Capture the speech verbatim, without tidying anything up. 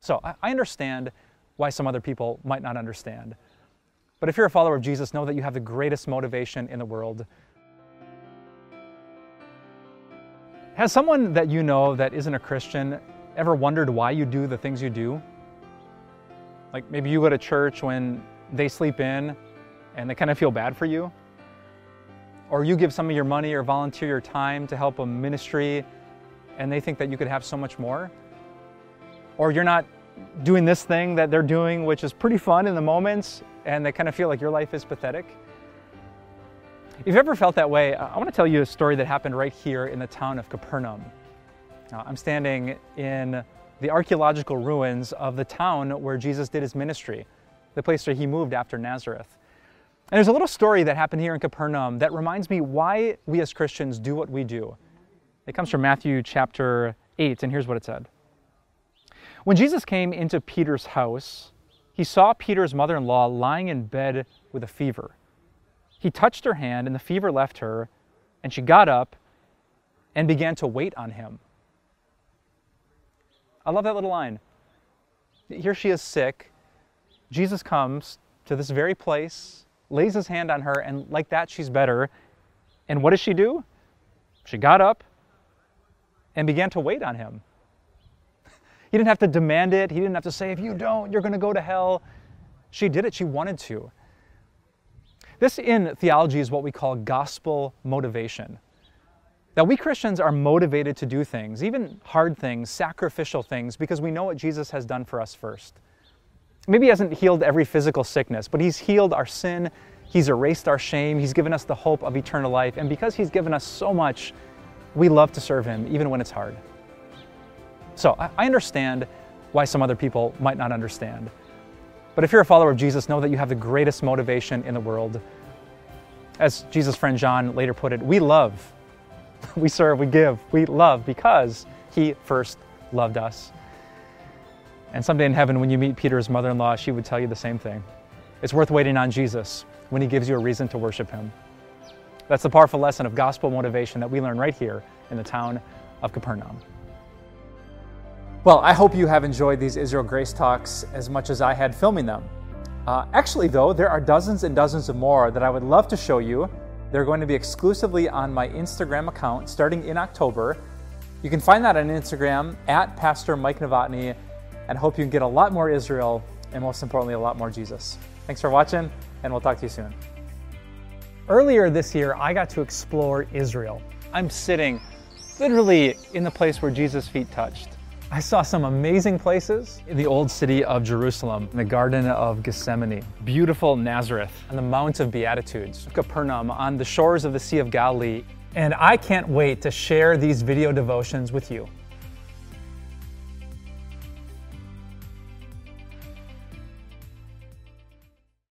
So I, I understand why some other people might not understand. But if you're a follower of Jesus, know that you have the greatest motivation in the world. Has someone that you know that isn't a Christian ever wondered why you do the things you do? Like maybe you go to church when they sleep in and they kind of feel bad for you. Or you give some of your money or volunteer your time to help a ministry and they think that you could have so much more. Or you're not doing this thing that they're doing, which is pretty fun in the moments, and they kind of feel like your life is pathetic. If you've ever felt that way, I want to tell you a story that happened right here in the town of Capernaum. Now, I'm standing in the archaeological ruins of the town where Jesus did his ministry, the place where he moved after Nazareth. And there's a little story that happened here in Capernaum that reminds me why we as Christians do what we do. It comes from Matthew chapter eight, and here's what it said. When Jesus came into Peter's house, he saw Peter's mother-in-law lying in bed with a fever. He touched her hand, and the fever left her, and she got up and began to wait on him. I love that little line. Here she is sick. Jesus comes to this very place, lays his hand on her, and like that, she's better. And what does she do? She got up and began to wait on him. He didn't have to demand it. He didn't have to say, if you don't, you're going to go to hell. She did it. She wanted to. This in theology is what we call gospel motivation. That we Christians are motivated to do things, even hard things, sacrificial things, because we know what Jesus has done for us first. Maybe he hasn't healed every physical sickness, but he's healed our sin. He's erased our shame. He's given us the hope of eternal life. And because he's given us so much, we love to serve him, even when it's hard. So I understand why some other people might not understand. But if you're a follower of Jesus, know that you have the greatest motivation in the world. As Jesus' friend John later put it, we love, we serve, we give, we love because he first loved us. And someday in heaven, when you meet Peter's mother-in-law, she would tell you the same thing. It's worth waiting on Jesus when he gives you a reason to worship him. That's the powerful lesson of gospel motivation that we learn right here in the town of Capernaum. Well, I hope you have enjoyed these Israel Grace Talks as much as I had filming them. Uh, actually, though, there are dozens and dozens of more that I would love to show you. They're going to be exclusively on my Instagram account starting in October. You can find that on Instagram at Pastor Mike Novotny, and I hope you can get a lot more Israel and most importantly, a lot more Jesus. Thanks for watching, and we'll talk to you soon. Earlier this year, I got to explore Israel. I'm sitting literally in the place where Jesus' feet touched. I saw some amazing places in the old city of Jerusalem, the Garden of Gethsemane, beautiful Nazareth, and the Mount of Beatitudes, Capernaum, on the shores of the Sea of Galilee. And I can't wait to share these video devotions with you.